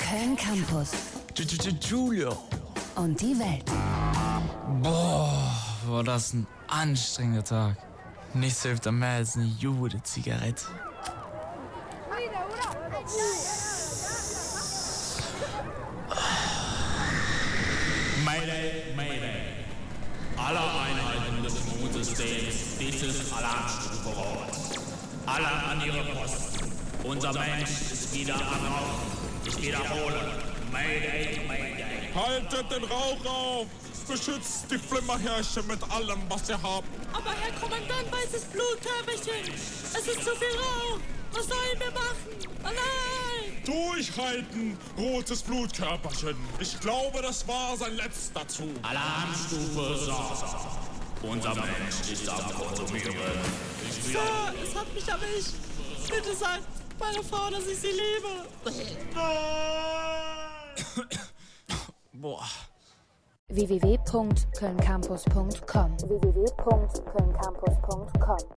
Köln Campus. Julio. Und die Welt. Boah, war das ein anstrengender Tag. Nichts hilft am mehr als eine gute Zigarette. Mayday, Mayday. Alle Einheiten des Mondsystems, dies ist Alarmstufe Rot. Alle an ihre Posten. Unser Mensch ist wieder am Rauchen. Ich wiederhole. Mayday, Mayday. Haltet den Rauch auf! Beschützt die Flimmerherrsche mit allem, was ihr habt. Aber Herr Kommandant, weißes Blutkörperchen, es ist zu viel Rauch. Was sollen wir machen? Oh nein! Durchhalten, rotes Blutkörperchen. Ich glaube, das war sein letzter Zug. Alarmstufe Sauer. Unser Mensch ist am Konsumieren. Sir, es hat mich erwischt. Bitte sagt meiner Frau, dass ich sie liebe. Boah. www.kölncampus.com